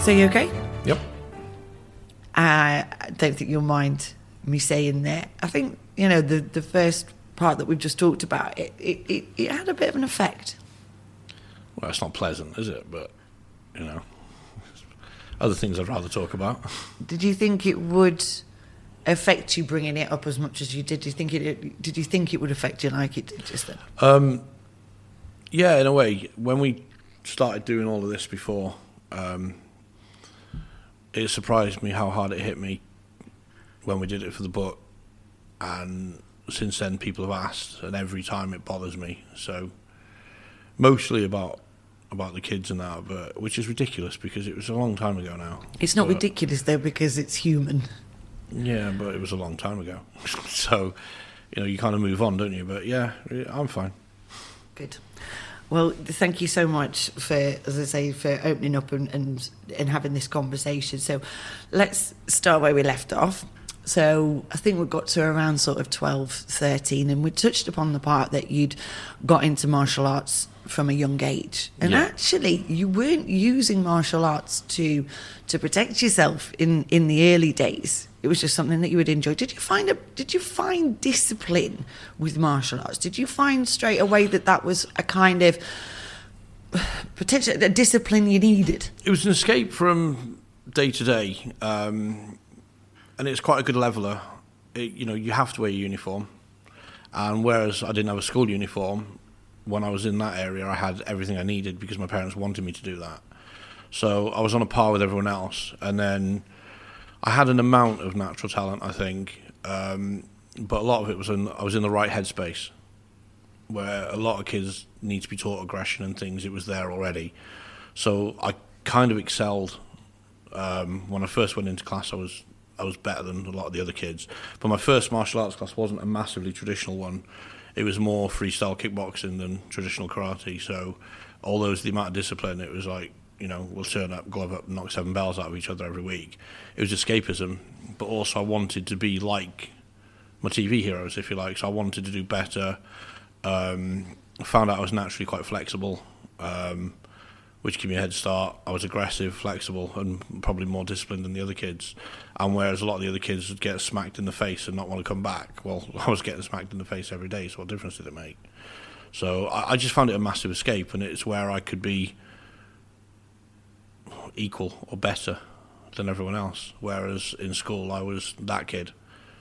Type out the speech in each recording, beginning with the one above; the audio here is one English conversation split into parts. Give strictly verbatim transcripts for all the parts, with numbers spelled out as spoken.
So you okay? Yep. Uh, I don't think you'll mind me saying that. I think, you know, the, the first part that we've just talked about, it, it, it, it had a bit of an effect. Well, it's not pleasant, is it? But, you know, other things I'd rather talk about. Did you think it would affect you bringing it up as much as you did? Did you think it, did you think it would affect you like it did just then? Um, yeah, in a way. When we started doing all of this before, um, it surprised me how hard it hit me when we did it for the book, and since then people have asked, and every time it bothers me. So mostly about about the kids and that, but which is ridiculous because it was a long time ago now. It's not but, ridiculous though, because it's human. Yeah, but it was a long time ago. So, you know, you kind of move on, don't you? But yeah, I'm fine. Good. Well, thank you so much for, as I say, for opening up and, and, and having this conversation. So let's start where we left off. So I think we got to around sort of twelve, thirteen, and we touched upon the part that you'd got into martial arts from a young age. And yeah. actually, you weren't using martial arts to to protect yourself in, in the early days. It was just something that you would enjoy. Did you find a, Did you find discipline with martial arts? Did you find straight away that that was a kind of potential a discipline you needed? It was an escape from day to day, um, and it's quite a good leveler. It, you know, you have to wear a uniform, and whereas I didn't have a school uniform, when I was in that area, I had everything I needed because my parents wanted me to do that. So I was on a par with everyone else, and then I had an amount of natural talent, I think, um, but a lot of it was in, I was in the right headspace, where a lot of kids need to be taught aggression and things. It was there already. So I kind of excelled. Um, when I first went into class, I was I was better than a lot of the other kids. But my first martial arts class wasn't a massively traditional one. It was more freestyle kickboxing than traditional karate. So although the amount of discipline, it was like, you know, we'll turn up, glove up, knock seven bells out of each other every week. It was escapism, but also I wanted to be like my T V heroes, if you like. So I wanted to do better. Um, found out I was naturally quite flexible, um, which gave me a head start. I was aggressive, flexible, and probably more disciplined than the other kids. And whereas a lot of the other kids would get smacked in the face and not want to come back, well, I was getting smacked in the face every day, so what difference did it make? So I, I just found it a massive escape, and it's where I could be equal or better than everyone else, whereas in school I was that kid.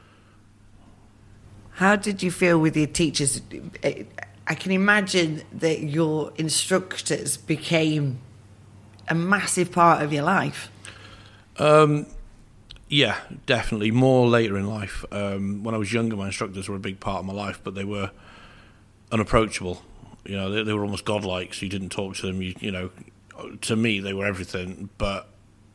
How did you feel with your teachers? I can imagine that your instructors became a massive part of your life. Um, yeah, definitely. More later in life. Um, when I was younger, my instructors were a big part of my life, but they were unapproachable. You know, they, they were almost godlike, so you didn't talk to them. You, you know, to me, they were everything, but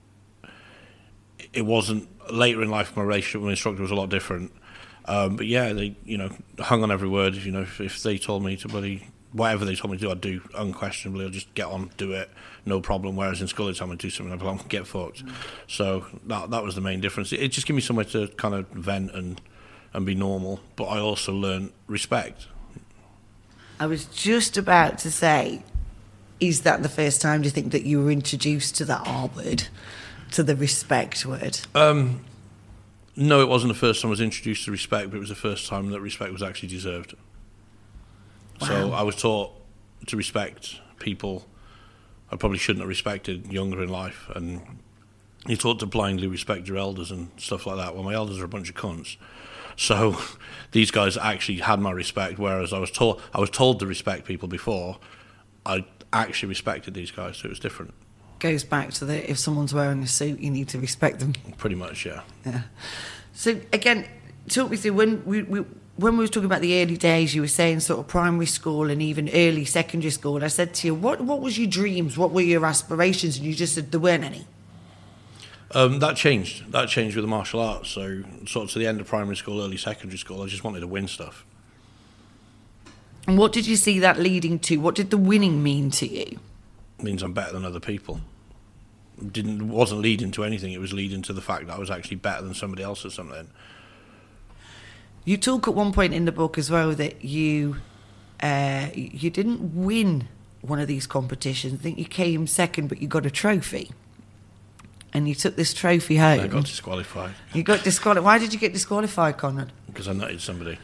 it wasn't. Later in life, my relationship with my instructor was a lot different. Um, but yeah, they, you know, hung on every word. You know, if, if they told me to bloody, whatever they told me to do, I'd do unquestionably. I'd just get on, do it, no problem. Whereas in school, they told me to do something, I'd be like, get fucked. Mm. So that that was the main difference. It, it just gave me somewhere to kind of vent and and be normal. But I also learned respect. I was just about to say, is that the first time, do you think, that you were introduced to that R word, to the respect word? Um, no, it wasn't the first time I was introduced to respect, but it was the first time that respect was actually deserved. Wow. So I was taught to respect people I probably shouldn't have respected younger in life, and you're taught to blindly respect your elders and stuff like that. Well, my elders are a bunch of cunts. So these guys actually had my respect, whereas I was told I was told to respect people before. I actually respected these guys, so it was different. Goes back to the, if someone's wearing a suit, you need to respect them. Pretty much, yeah. Yeah. So again, talk me through when we, we when we were talking about the early days. You were saying sort of primary school and even early secondary school. And I said to you, what what was your dreams? What were your aspirations? And you just said there weren't any. Um, that changed. That changed with the martial arts. So sort of to the end of primary school, early secondary school, I just wanted to win stuff. And what did you see that leading to? What did the winning mean to you? It means I'm better than other people. It didn't wasn't leading to anything. It was leading to the fact that I was actually better than somebody else at something. You talk at one point in the book as well that you uh, you didn't win one of these competitions. I think you came second, but you got a trophy. and you took this trophy home. I got disqualified. You got disqualified. Why did you get disqualified, Conrad? Because I nutted somebody.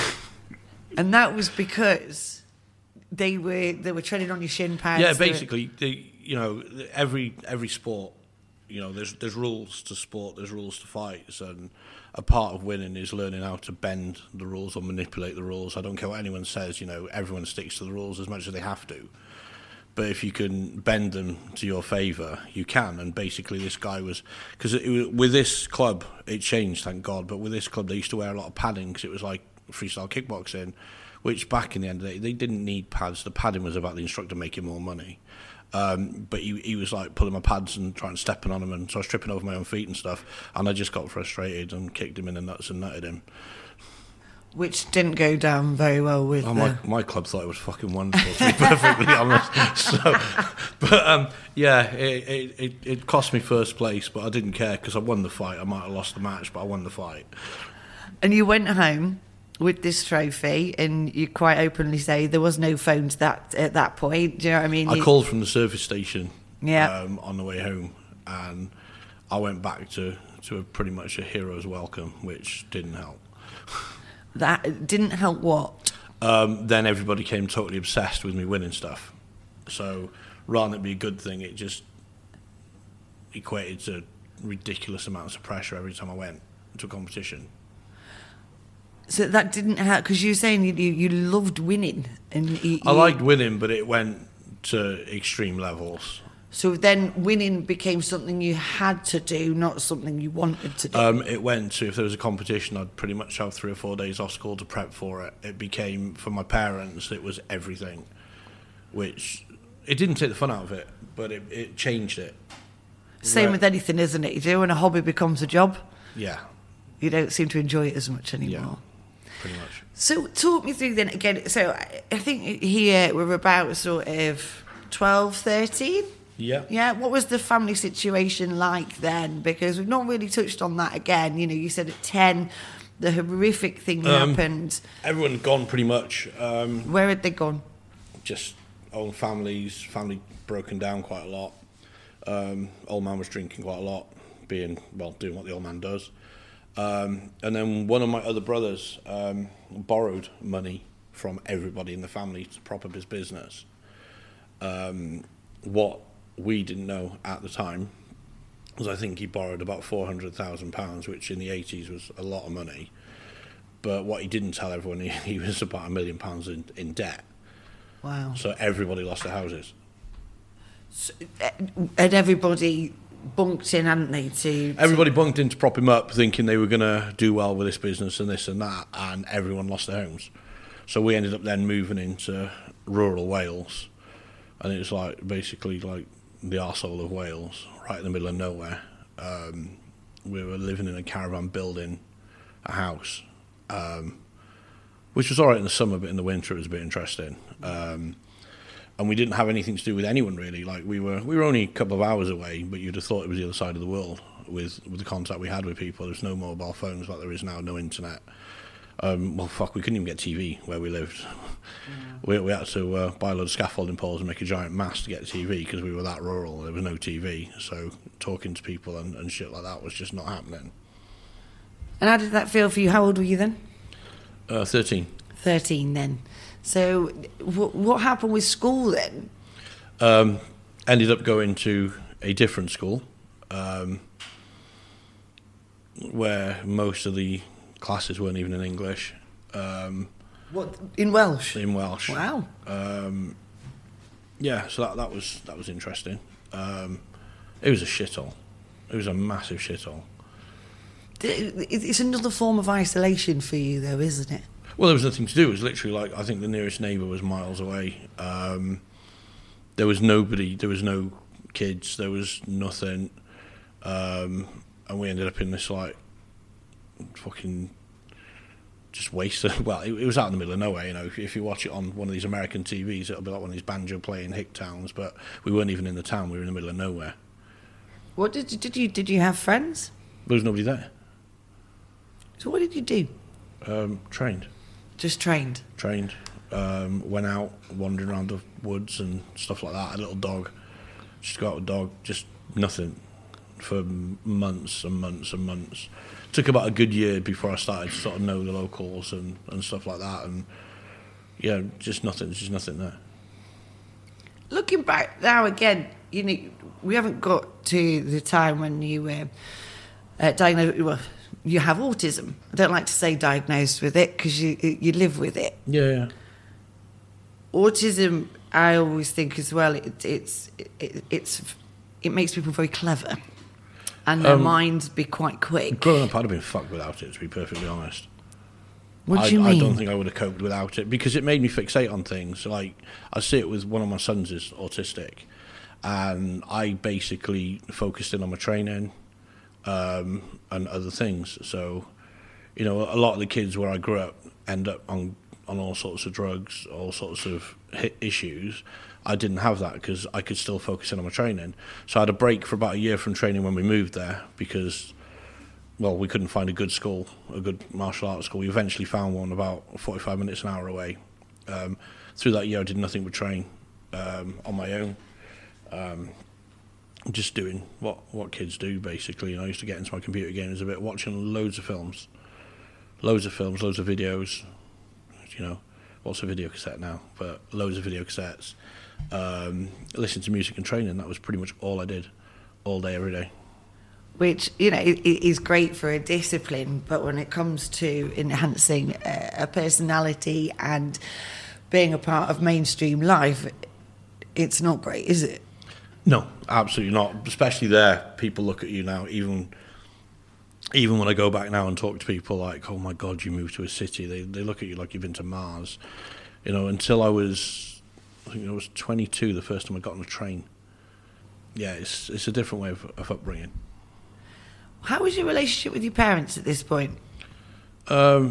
And that was because they were they were treading on your shin pads. Yeah, basically, they, you know, every every sport, you know, there's there's rules to sport, there's rules to fights, and a part of winning is learning how to bend the rules or manipulate the rules. I don't care what anyone says, you know, everyone sticks to the rules as much as they have to. But if you can bend them to your favour, you can. And basically this guy was... Because with this club, it changed, thank God, but with this club, they used to wear a lot of padding because it was like freestyle kickboxing, which back in the end of the day, they didn't need pads. The padding was about the instructor making more money. Um, but he, he was like pulling my pads and trying to stepping on them, and so I was tripping over my own feet and stuff, and I just got frustrated and kicked him in the nuts and nutted him. Which didn't go down very well with... Oh, my, my club thought it was fucking wonderful, to be perfectly honest. So, but um, yeah, it, it, it cost me first place, but I didn't care because I won the fight. I might have lost the match, but I won the fight. And you went home with this trophy, and you quite openly say there was no phones that at that point. Do you know what I mean? I you... called from the service station yeah. um, on the way home, and I went back to, to a pretty much a hero's welcome, which didn't help. That didn't help what? Um, then everybody came totally obsessed with me winning stuff. So rather than it be a good thing, it just equated to ridiculous amounts of pressure every time I went to a competition. So that didn't help, because you were saying you, you, you loved winning. And you, I liked winning, but it went to extreme levels. So then winning became something you had to do, not something you wanted to do. Um, it went to, if there was a competition, I'd pretty much have three or four days off school to prep for it. It became, for my parents, it was everything, which, it didn't take the fun out of it, but it, it changed it. Same Where, with anything, isn't it? You do, when a hobby becomes a job, yeah, you don't seem to enjoy it as much anymore. Yeah, pretty much. So talk me through then, again, so I, I think here we're about sort of twelve, thirteen? Yeah. Yeah. What was the family situation like then? Because we've not really touched on that again. You know, you said at ten, the horrific thing um, happened. Everyone had gone pretty much. Um, Where had they gone? Just own families, family broken down quite a lot. Um, old man was drinking quite a lot, being, well, doing what the old man does. Um, and then one of my other brothers um, borrowed money from everybody in the family to prop up his business. Um, what we didn't know at the time was I think he borrowed about four hundred thousand pounds, which in the eighties was a lot of money. But what he didn't tell everyone, he, he was about a million pounds in, in debt. Wow. So everybody lost their houses. So, had everybody bunked in, hadn't they? To, to Everybody bunked in to prop him up, thinking they were going to do well with this business and this and that, and everyone lost their homes. So we ended up then moving into rural Wales, and it was like basically like the arsehole of Wales, right in the middle of nowhere. Um, we were living in a caravan building a house, um, which was all right in the summer, but in the winter it was a bit interesting. Um, and we didn't have anything to do with anyone really. Like we were, we were only a couple of hours away, but you'd have thought it was the other side of the world with with the contact we had with people. There's no mobile phones like there is now, no internet. Um, well, fuck, we couldn't even get T V where we lived. Yeah. We, we had to uh, buy a load of scaffolding poles and make a giant mast to get T V because we were that rural. There was no T V, so talking to people and, and shit like that was just not happening. And how did that feel for you? How old were you then? Uh, thirteen. thirteen then. So w- what happened with school then? Um, ended up going to a different school um, where most of the classes weren't even in English. Um, what, in Welsh? In Welsh. Wow. Um, yeah, so that that was that was interesting. Um, it was a shithole. It was a massive shithole. It's another form of isolation for you, though, isn't it? Well, there was nothing to do. It was literally like, I think the nearest neighbour was miles away. Um, there was nobody. There was no kids. There was nothing. Um, and we ended up in this like fucking just wasted. Well, it, it was out in the middle of nowhere. You know, if, if you watch it on one of these American T Vs, it'll be like one of these banjo playing hick towns. But we weren't even in the town. We were in the middle of nowhere. What did you, did you did you have friends? There was nobody there. So what did you do? Um, trained. Just trained. Trained. Um, went out wandering around the woods and stuff like that. A little dog. Just got a dog. Just nothing. for months and months and months. Took about a good year before I started to sort of know the locals and, and stuff like that. And yeah, just nothing, just nothing there. Looking back now again, you know, we haven't got to the time when you were uh, diagnosed. Well, you have autism. I don't like to say diagnosed with it because you you live with it. Yeah, yeah. Autism, I always think as well. It, it's it, it's it makes people very clever, and their um, minds be quite quick. Growing up, I'd have been fucked without it, to be perfectly honest. What do I, you mean? I don't think I would have coped without it because it made me fixate on things. Like I see it with one of my sons is autistic, and I basically focused in on my training um, and other things. So, you know, a lot of the kids where I grew up end up on on all sorts of drugs, all sorts of hit issues. I didn't have that because I could still focus in on my training. So I had a break for about a year from training when we moved there because, well, we couldn't find a good school, a good martial arts school. We eventually found one about forty-five minutes, an hour away. Um, through that year, I did nothing but train um, on my own, um, just doing what, what kids do, basically. And I used to get into my computer games a bit, watching loads of films, loads of films, loads of videos. You know, what's a video cassette now? But loads of video cassettes. Um, listen to music and training. That was pretty much all I did, all day, every day. Which, you know, is great for a discipline, but when it comes to enhancing a personality and being a part of mainstream life, it's not great, is it? No, absolutely not. Especially there, people look at you now, even even when I go back now and talk to people like, oh my God, you moved to a city, they they look at you like you've been to Mars. You know, until I was, I think I was twenty-two the first time I got on a train. Yeah, it's it's a different way of, of upbringing. How was your relationship with your parents at this point? Um,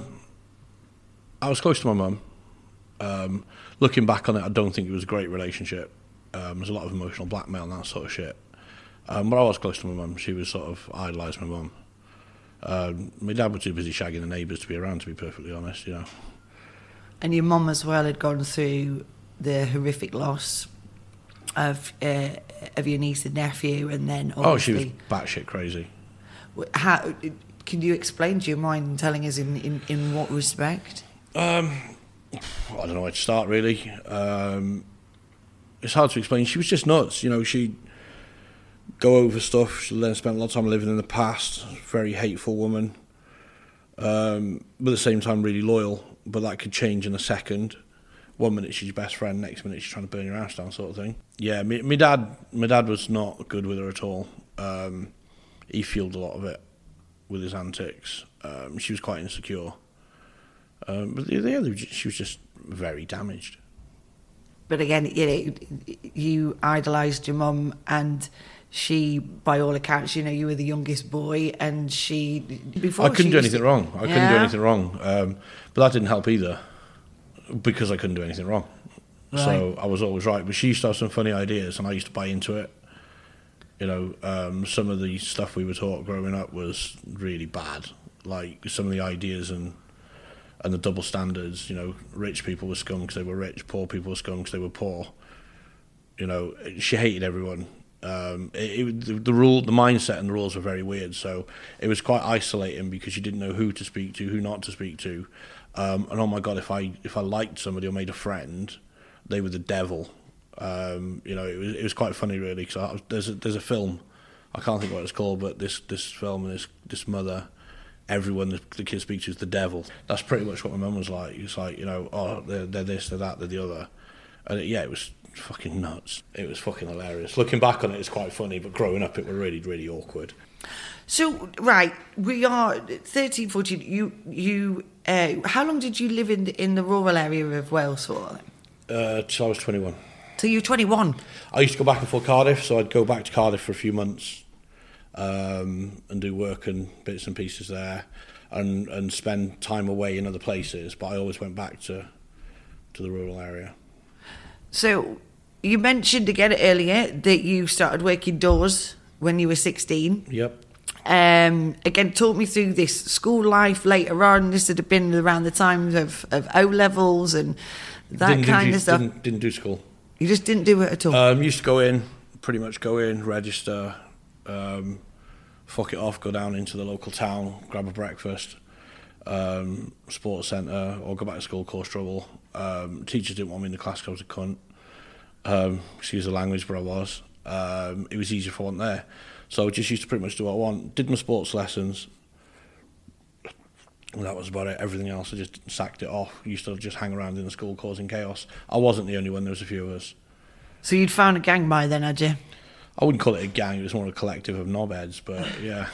I was close to my mum. Um, looking back on it, I don't think it was a great relationship. Um, there's a lot of emotional blackmail and that sort of shit. Um, but I was close to my mum. She was sort of idolised my mum. Um, my dad was too busy shagging the neighbours to be around, to be perfectly honest, you know. And your mum as well had gone through the horrific loss of uh, of your niece and nephew, and then obviously... Oh, she was batshit crazy. How, can you explain, do you mind telling us in, in, in what respect? Um, I don't know where to start, really. Um, it's hard to explain. She was just nuts, you know. She'd go over stuff. She then spent a lot of time living in the past. Very hateful woman. Um, but at the same time, really loyal. But that could change in a second. One minute she's your best friend, next minute she's trying to burn your house down, sort of thing. Yeah, my, my dad, my dad was not good with her at all. Um, he fueled a lot of it with his antics. Um, she was quite insecure. Um, but the, the other, she was just very damaged. But again, you know, you idolised your mum, and she, by all accounts, you know, you were the youngest boy, and she... Before I couldn't she do anything to, wrong. I yeah. couldn't do anything wrong. Um, but that didn't help either, because I couldn't do anything wrong. Right. So I was always right. But she used to have some funny ideas, and I used to buy into it. You know, um, some of the stuff we were taught growing up was really bad. Like some of the ideas and and the double standards. You know, rich people were scum because they were rich. Poor people were scum because they were poor. You know, she hated everyone. Um, it, it, the, the rule, the mindset, and the rules were very weird. So it was quite isolating because you didn't know who to speak to, who not to speak to. Um, and oh my God, if I if I liked somebody or made a friend, they were the devil. Um, you know, it was it was quite funny really, because there's a, there's a film, I can't think what it's called, but this this film and this this mother, everyone the, the kids speak to is the devil. That's pretty much what my mum was like. It's like, you know, oh they're, they're this, they're that, they're the other, and it, yeah, it was fucking nuts. It was fucking hilarious. Looking back on it, it's quite funny, but growing up, it was really really awkward. So right, we are thirteen, fourteen. You you, uh, how long did you live in the, in the rural area of Wales for? Uh, till I was twenty-one. So you're twenty-one? I used to go back and forth Cardiff, so I'd go back to Cardiff for a few months um, and do work and bits and pieces there, and and spend time away in other places. But I always went back to to the rural area. So you mentioned again earlier that you started working doors when you were sixteen. Yep. Um, again, talk me through this school life later on. This would have been around the time of, of O levels and that didn't, kind didn't of stuff. Didn't, didn't do school. You just didn't do it at all? Um, used to go in, pretty much go in, register, um, fuck it off, go down into the local town, grab a breakfast, um, sports centre, or go back to school, cause trouble. Um, teachers didn't want me in the class because I was a cunt. Um, excuse the language, but I was. Um, it was easier if I wasn't there. So I just used to pretty much do what I want. Did my sports lessons. And that was about it. Everything else, I just sacked it off. Used to just hang around in the school causing chaos. I wasn't the only one, there was a few of us. So you'd found a gang by then, had you? I wouldn't call it a gang, it was more a collective of knobheads, but yeah.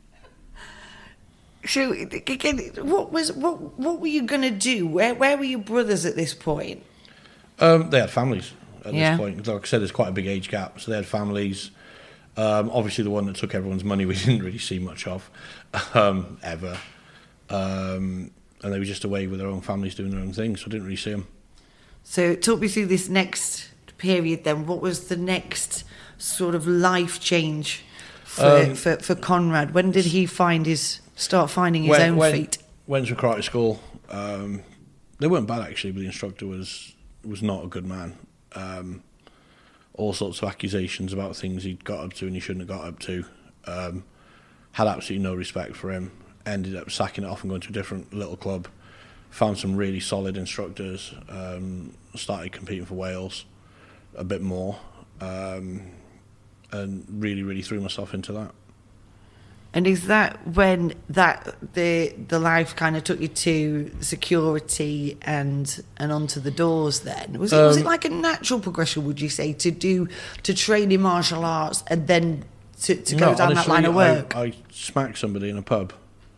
So, again, what was what what were you going to do? Where where were your brothers at this point? Um, they had families at Yeah. this point. Like I said, there's quite a big age gap, so they had families. Um, obviously, the one that took everyone's money we didn't really see much of, um, ever. Um, and they were just away with their own families doing their own thing, so I didn't really see them. So talk me through this next period then. What was the next sort of life change for Um, for, for Conrad? When did he find his start finding his When- own when- feet? Went to karate school. Um, they weren't bad actually, but the instructor was was not a good man. Um, all sorts of accusations about things he'd got up to and he shouldn't have got up to. Um, had absolutely no respect for him. Ended up sacking it off and going to a different little club. Found some really solid instructors. Um, started competing for Wales a bit more, um, and really, really threw myself into that. And is that when that the the life kind of took you to security and and onto the doors? Then was it was it Um, like a natural progression? Would you say to do to train in martial arts and then to, to go No, down that honestly, line of work? I, I smacked somebody in a pub,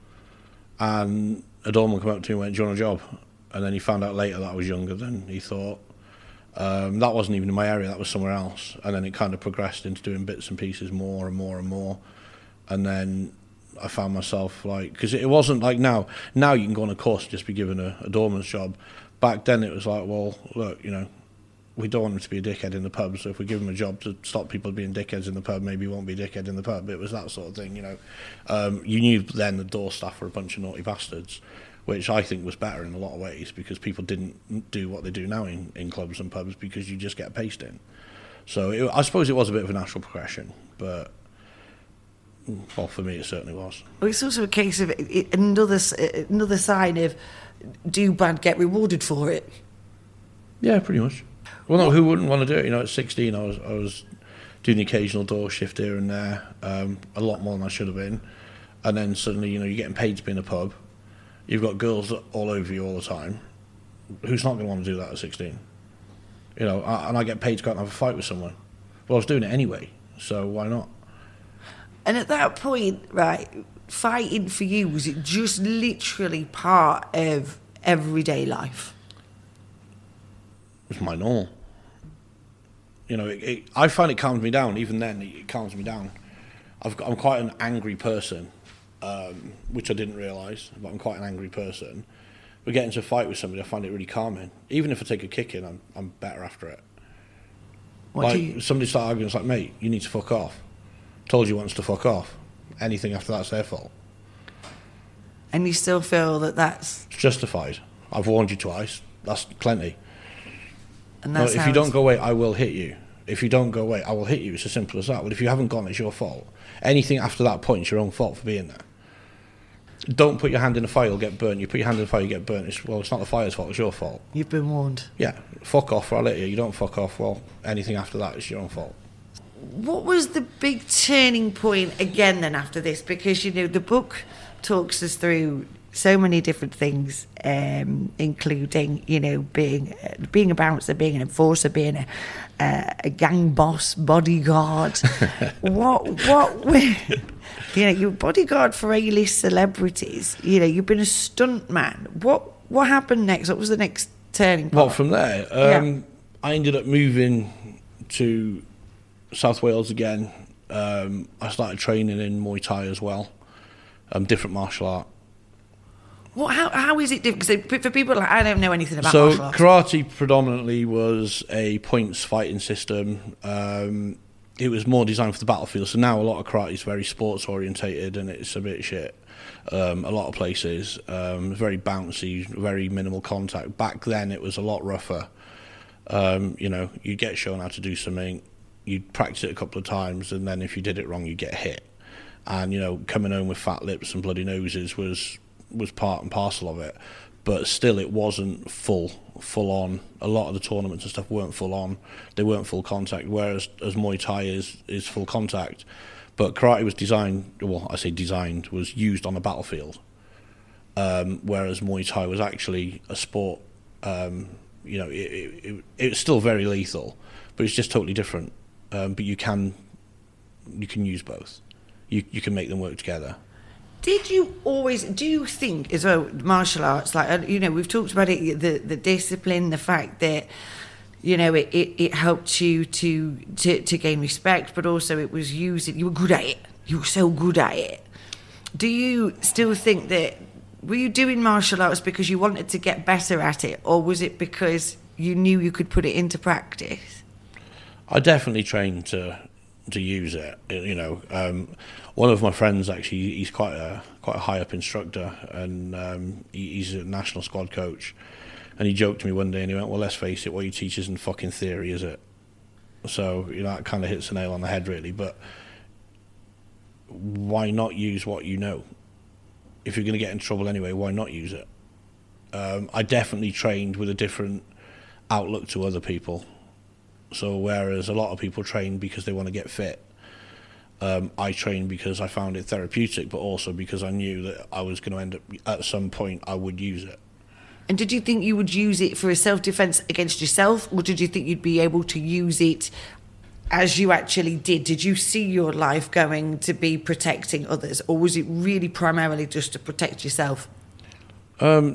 and a doorman came up to me and went, "Do you want a job?" And then he found out later that I was younger than he thought. Um, that wasn't even in my area, that was somewhere else. And then it kind of progressed into doing bits and pieces more and more and more. And then I found myself like, because it wasn't like now, now you can go on a course and just be given a, a doorman's job. Back then it was like, well, look, you know, we don't want him to be a dickhead in the pub, so if we give him a job to stop people being dickheads in the pub, maybe he won't be a dickhead in the pub. It was that sort of thing, you know. Um, you knew then the door staff were a bunch of naughty bastards, which I think was better in a lot of ways because people didn't do what they do now in, in clubs and pubs because you just get paced in. So it, I suppose it was a bit of a natural progression, but well, for me it certainly was. Well, it's also a case of it, another s- another sign of do bad, get rewarded for it. Yeah, pretty much. Well, no, who wouldn't want to do it? You know, at sixteen, I was I was doing the occasional door shift here and there, um, a lot more than I should have been. And then suddenly, you know, you're getting paid to be in a pub. You've got girls all over you all the time. Who's not going to want to do that at sixteen? You know, I, and I get paid to go out and have a fight with someone. Well, I was doing it anyway, so why not? And at that point, right, fighting for you, was it just literally part of everyday life? It's my normal. You know, it, it, I find it calms me down. Even then, it, it calms me down. I've got, I'm quite an angry person, um, which I didn't realise, but I'm quite an angry person. But getting into a fight with somebody, I find it really calming. Even if I take a kick in, I'm, I'm better after it. What like, do you... somebody start arguing, it's like, mate, you need to fuck off. Told you once to fuck off. Anything after that's their fault. And you still feel that that's... It's justified. I've warned you twice. That's plenty. And No, that's if how you it's- don't go away, I will hit you. If you don't go away, I will hit you. It's as simple as that. But if you haven't gone, it's your fault. Anything after that point, it's your own fault for being there. Don't put your hand in the fire, you'll get burnt. You put your hand in the fire, you get burnt. It's, well, it's not the fire's fault, it's your fault. You've been warned. Yeah, fuck off or I'll hit you. You don't fuck off, well, anything after that is your own fault. What was the big turning point again then after this? Because, you know, the book talks us through so many different things, um, including, you know, being uh, being a bouncer, being an enforcer, being a, uh, a gang boss, bodyguard. what, what, were- you know, you're a bodyguard for A-list celebrities. You know, you've been a stunt man. What, what happened next? What was the next turning point? Well, from there, um, Yeah. I ended up moving to South Wales again. Um, I started training in Muay Thai as well, um, different martial art. What, how, how is it different? Because for people like, I don't know anything about So martial arts. karate predominantly was a points fighting system. Um, it was more designed for the battlefield. So now a lot of karate is very sports orientated and it's a bit shit. Um, a lot of places, um, very bouncy, very minimal contact. Back then it was a lot rougher. Um, you know, you'd get shown how to do something, you'd practice it a couple of times, and then if you did it wrong, you'd get hit. and you know, coming home with fat lips and bloody noses was was part and parcel of it. But still, it wasn't full full on. A lot of the tournaments and stuff weren't full on. They weren't full contact. Whereas as Muay Thai is is full contact. But karate was designed. Well, I say designed was used on a battlefield. Um, whereas Muay Thai was actually a sport. Um, you know, it, it, it, it's still very lethal, but it's just totally different. Um, but you can you can use both. You you can make them work together. Did you always, do you think as well, martial arts, like, you know, we've talked about it, the, the discipline, the fact that, you know, it, it, it helped you to, to, to gain respect, but also it was using, you were good at it. You were so good at it. Do you still think that, were you doing martial arts because you wanted to get better at it, or was it because you knew you could put it into practice? I definitely trained to to use it, you know. Um, one of my friends, actually, he's quite a quite a high up instructor, and um, he, he's a national squad coach. And he joked to me one day, and he went, "Well, let's face it, what you teach isn't fucking theory, is it?" So, you know, that kind of hits the nail on the head, really. But why not use what you know? If you're going to get in trouble anyway, why not use it? Um, I definitely trained with a different outlook to other people. So whereas a lot of people train because they want to get fit, um, I trained because I found it therapeutic, but also because I knew that I was going to end up, at some point, I would use it. And did you think you would use it for a self-defence against yourself, or did you think you'd be able to use it as you actually did? Did you see your life going to be protecting others, or was it really primarily just to protect yourself? Um,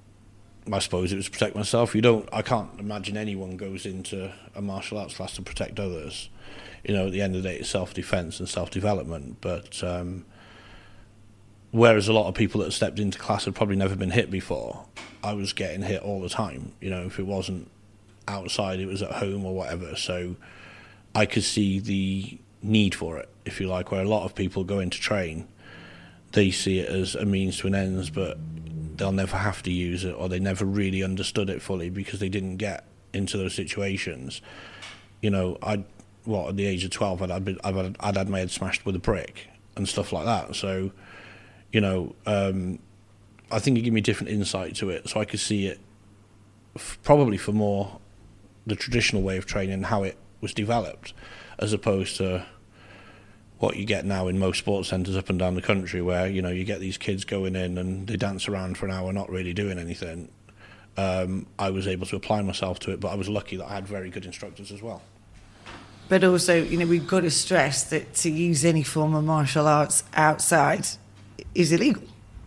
I suppose it was to protect myself. You don't. I can't imagine anyone goes into a martial arts class to protect others. You know, at the end of the day, it's self-defence and self-development. But um, whereas a lot of people that stepped into class had probably never been hit before, I was getting hit all the time. You know, if it wasn't outside, it was at home or whatever. So I could see the need for it, if you like, where a lot of people go in to train, they see it as a means to an end, but they'll never have to use it, or they never really understood it fully because they didn't get into those situations. You know, I, what, at the age of twelve, I'd, I'd, been, I'd, had, I'd had my head smashed with a brick and stuff like that. So, you know, um, I think it gave me a different insight to it, so I could see it f- probably for more the traditional way of training, how it was developed, as opposed to what you get now in most sports centres up and down the country, where, you know, you get these kids going in and they dance around for an hour not really doing anything. Um, I was able to apply myself to it, but I was lucky that I had very good instructors as well. But also, you know, we've got to stress that to use any form of martial arts outside is illegal.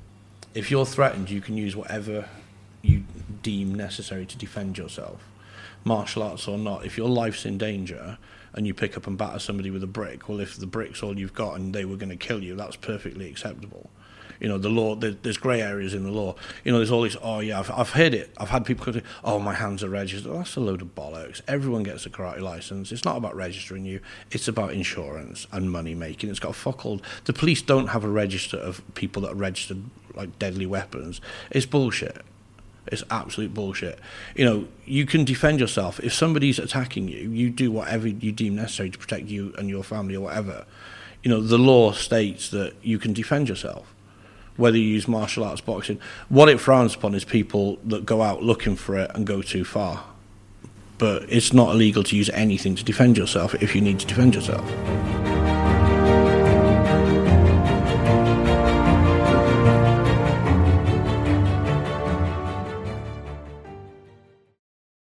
If you're threatened, you can use whatever you deem necessary to defend yourself, martial arts or not. If your life's in danger and you pick up and batter somebody with a brick, well, if the brick's all you've got and they were going to kill you, that's perfectly acceptable. You know, the law, there's grey areas in the law. You know, there's all this, oh yeah, I've, I've heard it. I've had people go, oh, my hands are registered. Well, that's a load of bollocks. Everyone gets a karate licence. It's not about registering you. It's about insurance and money making. It's got fuck all. The police don't have a register of people that are registered like deadly weapons. It's bullshit. It's absolute bullshit. You know, you can defend yourself. If somebody's attacking you, you do whatever you deem necessary to protect you and your family or whatever. You know, the law states that you can defend yourself, whether you use martial arts, boxing. What it frowns upon is people that go out looking for it and go too far. But it's not illegal to use anything to defend yourself if you need to defend yourself.